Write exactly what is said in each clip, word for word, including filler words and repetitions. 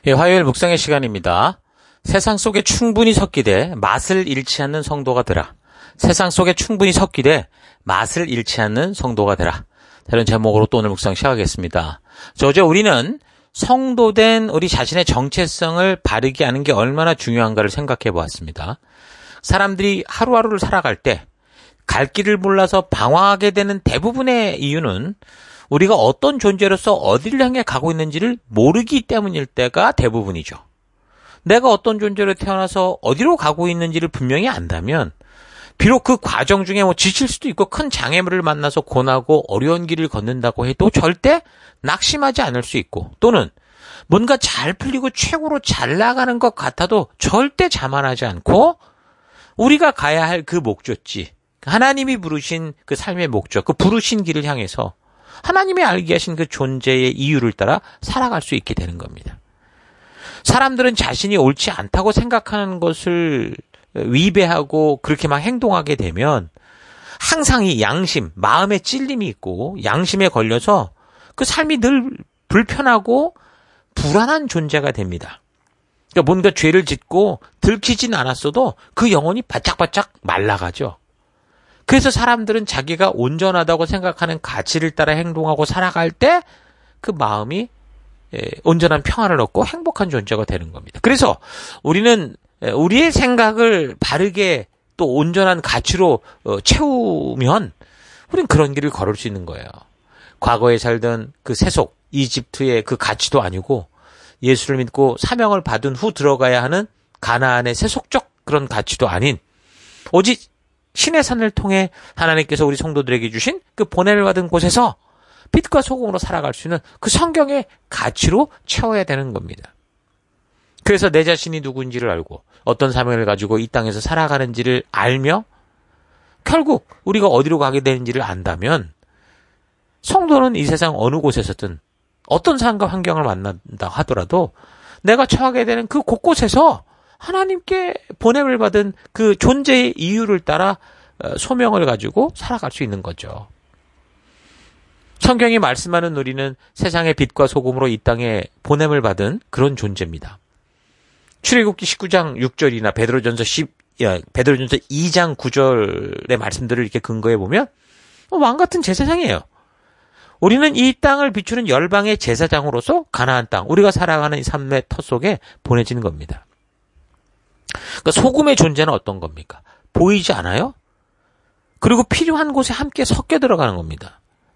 예, 화요일 묵상의 시간입니다. 세상 속에 충분히 섞이되 맛을 잃지 않는 성도가 되라. 세상 속에 충분히 섞이되 맛을 잃지 않는 성도가 되라. 이런 제목으로 또 오늘 묵상 시작하겠습니다. 저 어제 우리는 성도된 우리 자신의 정체성을 바르게 아는 게 얼마나 중요한가를 생각해 보았습니다. 사람들이 하루하루를 살아갈 때 갈 길을 몰라서 방황하게 되는 대부분의 이유는 우리가 어떤 존재로서 어디를 향해 가고 있는지를 모르기 때문일 때가 대부분이죠. 내가 어떤 존재로 태어나서 어디로 가고 있는지를 분명히 안다면 비록 그 과정 중에 뭐 지칠 수도 있고 큰 장애물을 만나서 고나고 어려운 길을 걷는다고 해도 절대 낙심하지 않을 수 있고, 또는 뭔가 잘 풀리고 최고로 잘 나가는 것 같아도 절대 자만하지 않고 우리가 가야 할 그 목적지, 하나님이 부르신 그 삶의 목적, 그 부르신 길을 향해서 하나님이 알게 하신 그 존재의 이유를 따라 살아갈 수 있게 되는 겁니다. 사람들은 자신이 옳지 않다고 생각하는 것을 위배하고 그렇게 막 행동하게 되면 항상 이 양심, 마음에 찔림이 있고 양심에 걸려서 그 삶이 늘 불편하고 불안한 존재가 됩니다. 그러니까 뭔가 죄를 짓고 들키진 않았어도 그 영혼이 바짝바짝 말라가죠. 그래서 사람들은 자기가 온전하다고 생각하는 가치를 따라 행동하고 살아갈 때 그 마음이 온전한 평안을 얻고 행복한 존재가 되는 겁니다. 그래서 우리는 우리의 생각을 바르게 또 온전한 가치로 채우면 우리는 그런 길을 걸을 수 있는 거예요. 과거에 살던 그 세속, 이집트의 그 가치도 아니고 예수를 믿고 사명을 받은 후 들어가야 하는 가나안의 세속적 그런 가치도 아닌 오직 신의 산을 통해 하나님께서 우리 성도들에게 주신 그 보냄을 받은 곳에서 빛과 소금으로 살아갈 수 있는 그 성경의 가치로 채워야 되는 겁니다. 그래서 내 자신이 누군지를 알고 어떤 사명을 가지고 이 땅에서 살아가는지를 알며 결국 우리가 어디로 가게 되는지를 안다면 성도는 이 세상 어느 곳에서든 어떤 삶과 환경을 만난다 하더라도 내가 처하게 되는 그 곳곳에서 하나님께 보냄을 받은 그 존재의 이유를 따라 소명을 가지고 살아갈 수 있는 거죠. 성경이 말씀하는 우리는 세상의 빛과 소금으로 이 땅에 보냄을 받은 그런 존재입니다. 출애굽기 십구 장 육 절이나 베드로전서 십, 베드로전서 이 장 구 절의 말씀들을 이렇게 근거해 보면 왕 같은 제사장이에요. 우리는 이 땅을 비추는 열방의 제사장으로서 가나안 땅, 우리가 살아가는 이 삶의 터 속에 보내지는 겁니다. 그러니까 소금의 존재는 어떤 겁니까? 보이지 않아요? 그리고 필요한 곳에 함께 섞여 들어가는 겁니다.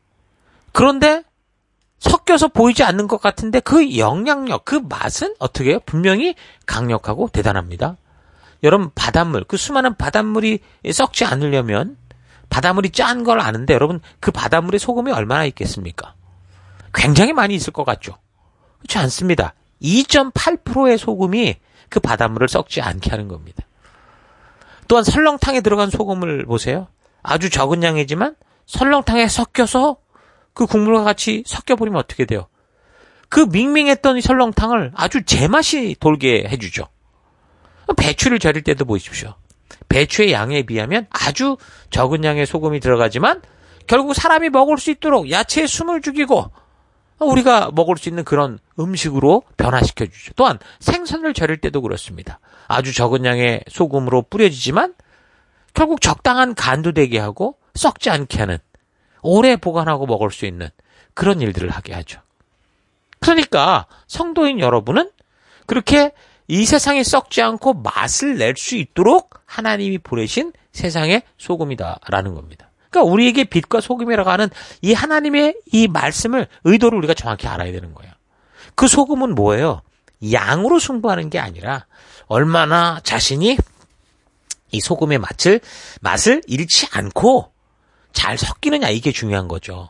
그런데 섞여서 보이지 않는 것 같은데 그 영향력, 그 맛은 어떻게 해요? 분명히 강력하고 대단합니다. 여러분, 바닷물, 그 수많은 바닷물이 썩지 않으려면 바닷물이 짠 걸 아는데 여러분, 그 바닷물에 소금이 얼마나 있겠습니까? 굉장히 많이 있을 것 같죠? 그렇지 않습니다. 이 점 팔 퍼센트의 소금이 그 바닷물을 썩지 않게 하는 겁니다. 또한 설렁탕에 들어간 소금을 보세요. 아주 적은 양이지만 설렁탕에 섞여서 그 국물과 같이 섞여버리면 어떻게 돼요? 그 밍밍했던 이 설렁탕을 아주 제맛이 돌게 해주죠. 배추를 절일 때도 보십시오. 배추의 양에 비하면 아주 적은 양의 소금이 들어가지만 결국 사람이 먹을 수 있도록 야채에 숨을 죽이고 우리가 먹을 수 있는 그런 음식으로 변화시켜주죠. 또한 생선을 절일 때도 그렇습니다. 아주 적은 양의 소금으로 뿌려지지만 결국 적당한 간도 되게 하고 썩지 않게 하는, 오래 보관하고 먹을 수 있는 그런 일들을 하게 하죠. 그러니까 성도인 여러분은 그렇게 이 세상에 썩지 않고 맛을 낼 수 있도록 하나님이 보내신 세상의 소금이다라는 겁니다. 그러니까 우리에게 빛과 소금이라고 하는 이 하나님의 이 말씀을, 의도를 우리가 정확히 알아야 되는 거예요. 그 소금은 뭐예요? 양으로 승부하는 게 아니라 얼마나 자신이 이 소금의 맛을, 맛을 잃지 않고 잘 섞이느냐, 이게 중요한 거죠.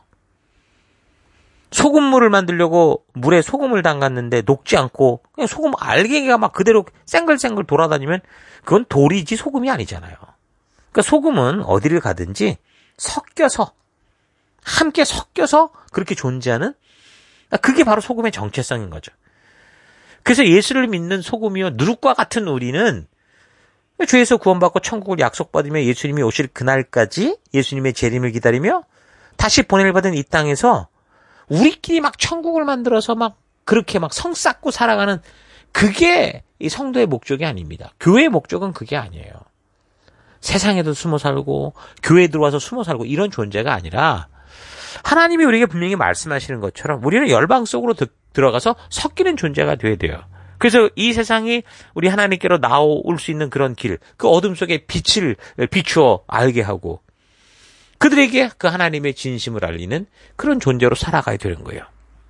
소금물을 만들려고 물에 소금을 담갔는데 녹지 않고 그냥 소금 알갱이가 막 그대로 쌩글쌩글 돌아다니면 그건 돌이지 소금이 아니잖아요. 그러니까 소금은 어디를 가든지 섞여서, 함께 섞여서 그렇게 존재하는, 그게 바로 소금의 정체성인 거죠. 그래서 예수를 믿는 소금이요 누룩과 같은 우리는 죄에서 구원받고 천국을 약속받으며 예수님이 오실 그날까지 예수님의 재림을 기다리며 다시 보냄을 받은 이 땅에서 우리끼리 막 천국을 만들어서 막 그렇게 막 성 쌓고 살아가는 그게 이 성도의 목적이 아닙니다. 교회의 목적은 그게 아니에요. 세상에도 숨어 살고 교회에 들어와서 숨어 살고 이런 존재가 아니라 하나님이 우리에게 분명히 말씀하시는 것처럼 우리는 열방 속으로 드, 들어가서 섞이는 존재가 돼야 돼요. 그래서 이 세상이 우리 하나님께로 나올 수 있는 그런 길, 그 어둠 속에 빛을 비추어 알게 하고 그들에게 그 하나님의 진심을 알리는 그런 존재로 살아가야 되는 거예요.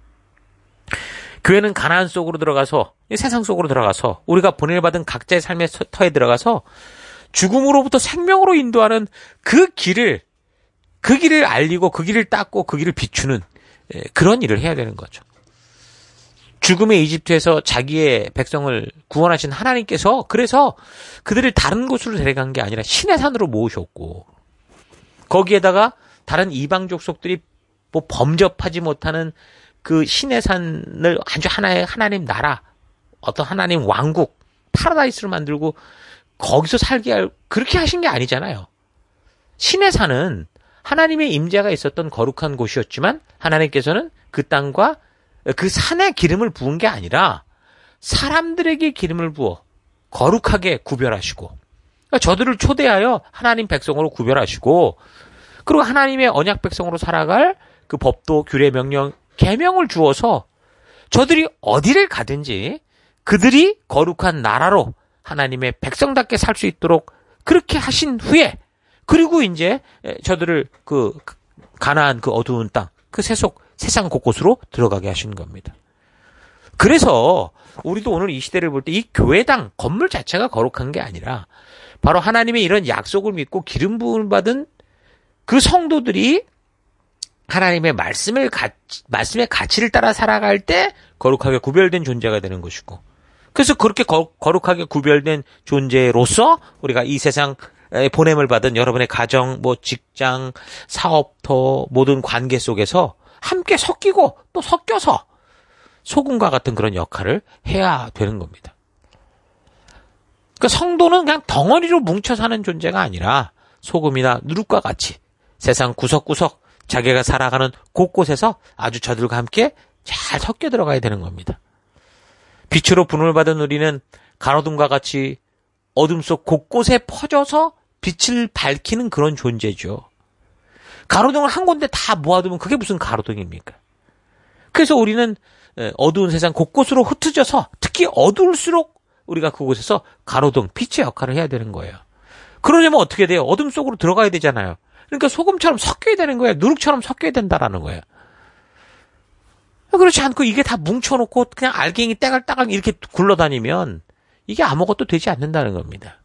교회는 가나안 속으로 들어가서 세상 속으로 들어가서 우리가 보내받은 각자의 삶의 터에 들어가서 죽음으로부터 생명으로 인도하는 그 길을 그 길을 알리고 그 길을 닦고 그 길을 비추는 그런 일을 해야 되는 거죠. 죽음의 이집트에서 자기의 백성을 구원하신 하나님께서 그래서 그들을 다른 곳으로 데려간 게 아니라 신의 산으로 모으셨고 거기에다가 다른 이방 족속들이 뭐 범접하지 못하는 그 신의 산을 아주 하나의 하나님 나라, 어떤 하나님 왕국, 파라다이스를 만들고 거기서 살게 할 그렇게 하신 게 아니잖아요. 신의 산은 하나님의 임재가 있었던 거룩한 곳이었지만 하나님께서는 그 땅과 그 산에 기름을 부은 게 아니라 사람들에게 기름을 부어 거룩하게 구별하시고 그러니까 저들을 초대하여 하나님 백성으로 구별하시고 그리고 하나님의 언약 백성으로 살아갈 그 법도 규례 명령 계명을 주어서 저들이 어디를 가든지 그들이 거룩한 나라로 하나님의 백성답게 살 수 있도록 그렇게 하신 후에 그리고 이제 저들을 그 가나안 그 어두운 땅 그 세속 세상 곳곳으로 들어가게 하신 겁니다. 그래서 우리도 오늘 이 시대를 볼 때 이 교회당 건물 자체가 거룩한 게 아니라 바로 하나님의 이런 약속을 믿고 기름 부음을 받은 그 성도들이 하나님의 말씀을 가, 말씀의 가치를 따라 살아갈 때 거룩하게 구별된 존재가 되는 것이고 그래서 그렇게 거, 거룩하게 구별된 존재로서 우리가 이 세상 보냄을 받은 여러분의 가정, 뭐 직장, 사업터 모든 관계 속에서 함께 섞이고 또 섞여서 소금과 같은 그런 역할을 해야 되는 겁니다. 그러니까 성도는 그냥 덩어리로 뭉쳐 사는 존재가 아니라 소금이나 누룩과 같이 세상 구석구석 자기가 살아가는 곳곳에서 아주 저들과 함께 잘 섞여 들어가야 되는 겁니다. 빛으로 분을 받은 우리는 가로등과 같이 어둠 속 곳곳에 퍼져서 빛을 밝히는 그런 존재죠. 가로등을 한 군데 다 모아두면 그게 무슨 가로등입니까? 그래서 우리는 어두운 세상 곳곳으로 흩어져서 특히 어두울수록 우리가 그곳에서 가로등, 빛의 역할을 해야 되는 거예요. 그러려면 어떻게 돼요? 어둠 속으로 들어가야 되잖아요. 그러니까 소금처럼 섞여야 되는 거예요. 누룩처럼 섞여야 된다라는 거예요. 그렇지 않고 이게 다 뭉쳐놓고 그냥 알갱이 따갈따갈 이렇게 굴러다니면 이게 아무것도 되지 않는다는 겁니다.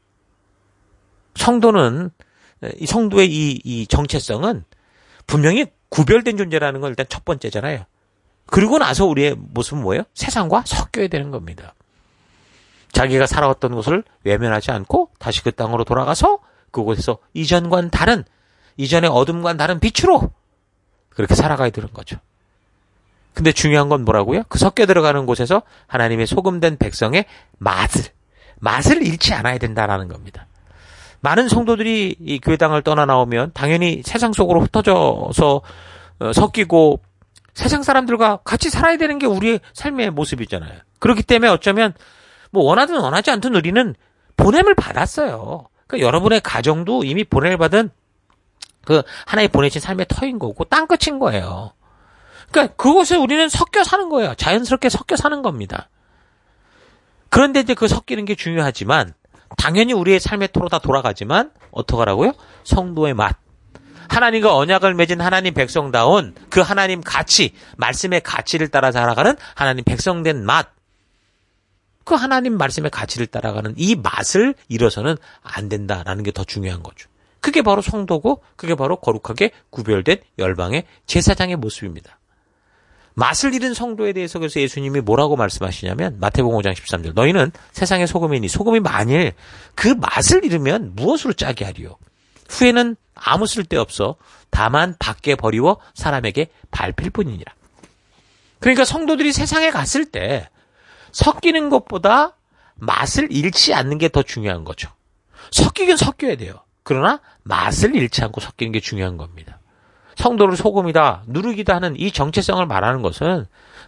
성도는 이 성도의 이, 이 정체성은 분명히 구별된 존재라는 건 일단 첫 번째잖아요. 그리고 나서 우리의 모습은 뭐예요? 세상과 섞여야 되는 겁니다. 자기가 살아왔던 곳을 외면하지 않고 다시 그 땅으로 돌아가서 그곳에서 이전과는 다른, 이전의 어둠과는 다른 빛으로 그렇게 살아가야 되는 거죠. 근데 중요한 건 뭐라고요? 그 섞여 들어가는 곳에서 하나님의 소금된 백성의 맛을, 맛을 잃지 않아야 된다라는 겁니다. 많은 성도들이 이 교회당을 떠나 나오면 당연히 세상 속으로 흩어져서 어, 섞이고 세상 사람들과 같이 살아야 되는 게 우리의 삶의 모습이잖아요. 그렇기 때문에 어쩌면 뭐 원하든 원하지 않든 우리는 보냄을 받았어요. 그러니까 여러분의 가정도 이미 보냄을 받은 그 하나의 보내신 삶의 터인 거고 땅끝인 거예요. 그러니까 그곳에 우리는 섞여 사는 거예요. 자연스럽게 섞여 사는 겁니다. 그런데 이제 그 섞이는 게 중요하지만 당연히 우리의 삶의 토로 다 돌아가지만 어떡하라고요? 성도의 맛. 하나님과 언약을 맺은 하나님 백성다운 그 하나님 가치, 말씀의 가치를 따라 살아가는 하나님 백성된 맛. 그 하나님 말씀의 가치를 따라가는 이 맛을 잃어서는 안 된다라는 게 더 중요한 거죠. 그게 바로 성도고 그게 바로 거룩하게 구별된 열방의 제사장의 모습입니다. 맛을 잃은 성도에 대해서 그래서 예수님이 뭐라고 말씀하시냐면 마태복음 오 장 십삼 절 너희는 세상의 소금이니 소금이 만일 그 맛을 잃으면 무엇으로 짜게 하리요? 후에는 아무 쓸데없어 다만 밖에 버리워 사람에게 밟힐 뿐이니라. 그러니까 성도들이 세상에 갔을 때 섞이는 것보다 맛을 잃지 않는 게 더 중요한 거죠. 섞이긴 섞여야 돼요. 그러나 맛을 잃지 않고 섞이는 게 중요한 겁니다. 성도를 소금이다, 누룩이다 하는 이 정체성을 말하는 것은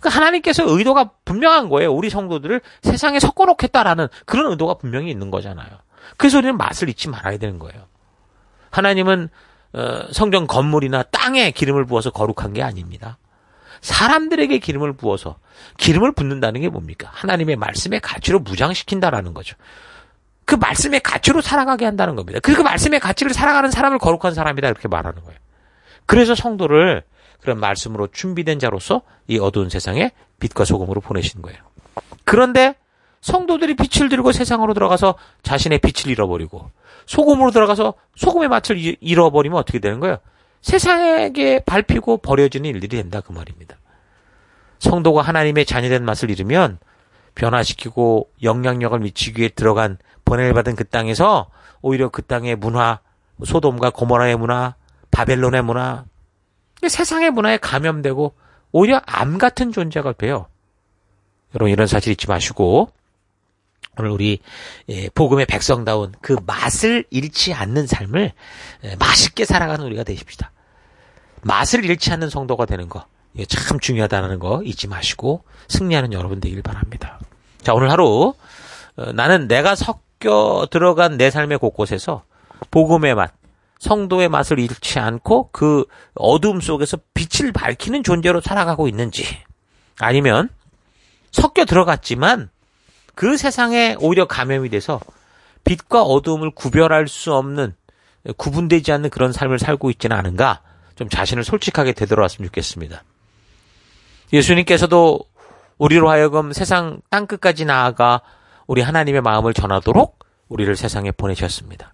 그러니까 하나님께서 의도가 분명한 거예요. 우리 성도들을 세상에 섞어놓겠다라는 그런 의도가 분명히 있는 거잖아요. 그래서 우리는 맛을 잊지 말아야 되는 거예요. 하나님은 어, 성전 건물이나 땅에 기름을 부어서 거룩한 게 아닙니다. 사람들에게 기름을 부어서 기름을 붓는다는 게 뭡니까? 하나님의 말씀의 가치로 무장시킨다라는 거죠. 그 말씀의 가치로 살아가게 한다는 겁니다. 그 말씀의 가치를 살아가는 사람을 거룩한 사람이다 이렇게 말하는 거예요. 그래서 성도를 그런 말씀으로 준비된 자로서 이 어두운 세상에 빛과 소금으로 보내신 거예요. 그런데 성도들이 빛을 들고 세상으로 들어가서 자신의 빛을 잃어버리고 소금으로 들어가서 소금의 맛을 잃어버리면 어떻게 되는 거예요? 세상에게 밟히고 버려지는 일들이 된다 그 말입니다. 성도가 하나님의 자녀된 맛을 잃으면 변화시키고 영향력을 미치기 위해 들어간 번뇌를 받은 그 땅에서 오히려 그 땅의 문화, 소돔과 고모라의 문화, 바벨론의 문화, 세상의 문화에 감염되고 오히려 암 같은 존재가 돼요. 여러분 이런 사실 잊지 마시고 오늘 우리 복음의 백성다운 그 맛을 잃지 않는 삶을 맛있게 살아가는 우리가 되십시다. 맛을 잃지 않는 성도가 되는 거 이게 참 중요하다는 거 잊지 마시고 승리하는 여러분 되길 바랍니다. 자 오늘 하루 나는 내가 섞여 들어간 내 삶의 곳곳에서 복음의 맛, 성도의 맛을 잃지 않고 그 어두움 속에서 빛을 밝히는 존재로 살아가고 있는지 아니면 섞여 들어갔지만 그 세상에 오히려 감염이 돼서 빛과 어두움을 구별할 수 없는 구분되지 않는 그런 삶을 살고 있지는 않은가 좀 자신을 솔직하게 되돌아왔으면 좋겠습니다. 예수님께서도 우리로 하여금 세상 땅끝까지 나아가 우리 하나님의 마음을 전하도록 우리를 세상에 보내셨습니다.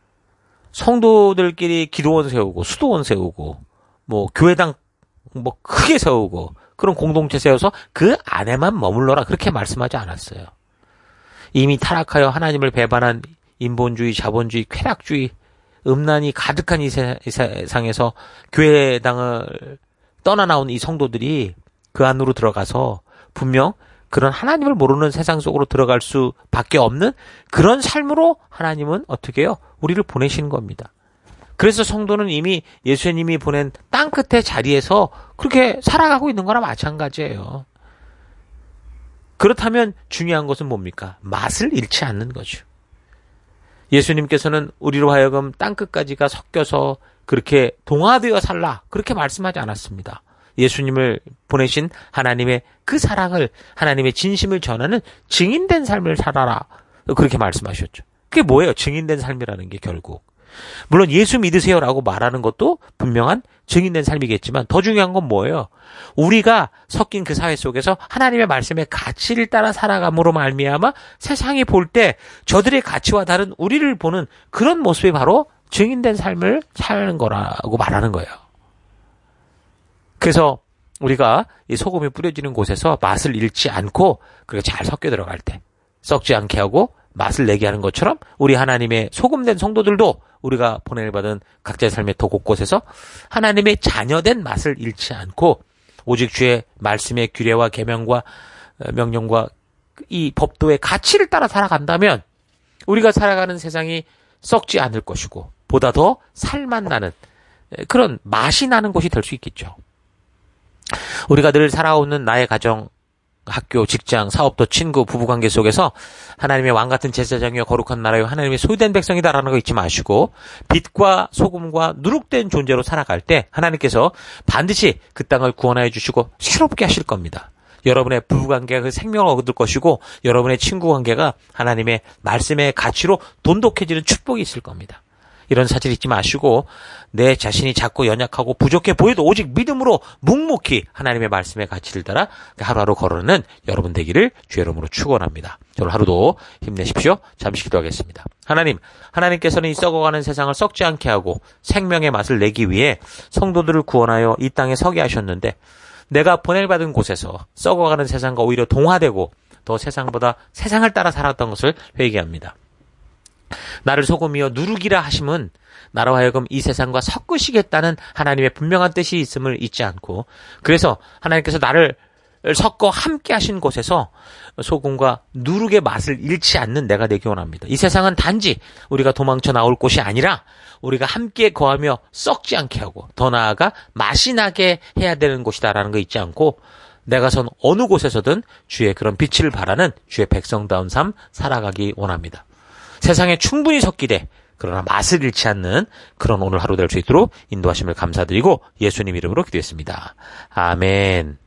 성도들끼리 기도원 세우고 수도원 세우고 뭐 교회당 뭐 크게 세우고 그런 공동체 세워서 그 안에만 머물러라 그렇게 말씀하지 않았어요. 이미 타락하여 하나님을 배반한 인본주의, 자본주의, 쾌락주의, 음란이 가득한 이 세상에서 교회당을 떠나 나온 이 성도들이 그 안으로 들어가서 분명 그런 하나님을 모르는 세상 속으로 들어갈 수밖에 없는 그런 삶으로 하나님은 어떻게 해요? 우리를 보내시는 겁니다. 그래서 성도는 이미 예수님이 보낸 땅끝의 자리에서 그렇게 살아가고 있는 거나 마찬가지예요. 그렇다면 중요한 것은 뭡니까? 맛을 잃지 않는 거죠. 예수님께서는 우리로 하여금 땅끝까지가 섞여서 그렇게 동화되어 살라 그렇게 말씀하지 않았습니다. 예수님을 보내신 하나님의 그 사랑을 하나님의 진심을 전하는 증인된 삶을 살아라 그렇게 말씀하셨죠. 그게 뭐예요? 증인된 삶이라는 게 결국 물론 예수 믿으세요라고 말하는 것도 분명한 증인된 삶이겠지만 더 중요한 건 뭐예요? 우리가 섞인 그 사회 속에서 하나님의 말씀의 가치를 따라 살아감으로 말미암아 세상이 볼 때 저들의 가치와 다른 우리를 보는 그런 모습이 바로 증인된 삶을 사는 거라고 말하는 거예요. 그래서 우리가 이 소금이 뿌려지는 곳에서 맛을 잃지 않고 그렇게 잘 섞여 들어갈 때 썩지 않게 하고 맛을 내게 하는 것처럼 우리 하나님의 소금된 성도들도 우리가 보냄을 받은 각자의 삶의 더 곳곳에서 하나님의 자녀된 맛을 잃지 않고 오직 주의 말씀의 규례와 계명과 명령과 이 법도의 가치를 따라 살아간다면 우리가 살아가는 세상이 썩지 않을 것이고 보다 더 살맛 나는 그런 맛이 나는 곳이 될 수 있겠죠. 우리가 늘 살아오는 나의 가정, 학교, 직장, 사업도 친구, 부부관계 속에서 하나님의 왕같은 제사장이여 거룩한 나라여 하나님의 소유된 백성이다라는 거 잊지 마시고 빛과 소금과 누룩된 존재로 살아갈 때 하나님께서 반드시 그 땅을 구원하여 주시고 새롭게 하실 겁니다. 여러분의 부부관계가 그 생명을 얻을 것이고 여러분의 친구관계가 하나님의 말씀의 가치로 돈독해지는 축복이 있을 겁니다. 이런 사실 잊지 마시고 내 자신이 작고 연약하고 부족해 보여도 오직 믿음으로 묵묵히 하나님의 말씀의 가치를 따라 하루하루 걸어가는 여러분 되기를 주의 이름으로 축원합니다. 오늘 하루도 힘내십시오. 잠시 기도하겠습니다. 하나님, 하나님께서는 이 썩어가는 세상을 썩지 않게 하고 생명의 맛을 내기 위해 성도들을 구원하여 이 땅에 서게 하셨는데 내가 보냄받은 곳에서 썩어가는 세상과 오히려 동화되고 더 세상보다 세상을 따라 살았던 것을 회개합니다. 나를 소금이여 누룩이라 하심은 나로 하여금 이 세상과 섞으시겠다는 하나님의 분명한 뜻이 있음을 잊지 않고 그래서 하나님께서 나를 섞어 함께 하신 곳에서 소금과 누룩의 맛을 잃지 않는 내가 되기 원합니다. 이 세상은 단지 우리가 도망쳐 나올 곳이 아니라 우리가 함께 거하며 썩지 않게 하고 더 나아가 맛이 나게 해야 되는 곳이다라는 거 잊지 않고 내가 선 어느 곳에서든 주의 그런 빛을 바라는 주의 백성다운 삶 살아가기 원합니다. 세상에 충분히 섞이되 그러나 맛을 잃지 않는 그런 오늘 하루 될 수 있도록 인도하심을 감사드리고 예수님 이름으로 기도했습니다. 아멘.